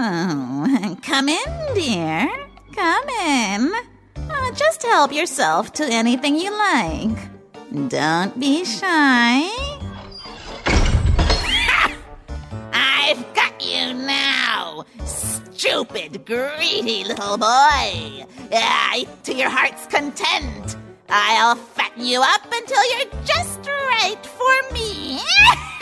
Oh, come in, dear. Come in. Just help yourself to anything you like. Don't be shy. I've got you now, stupid, greedy little boy. To your heart's content. I'll fatten you up until you're just right for me.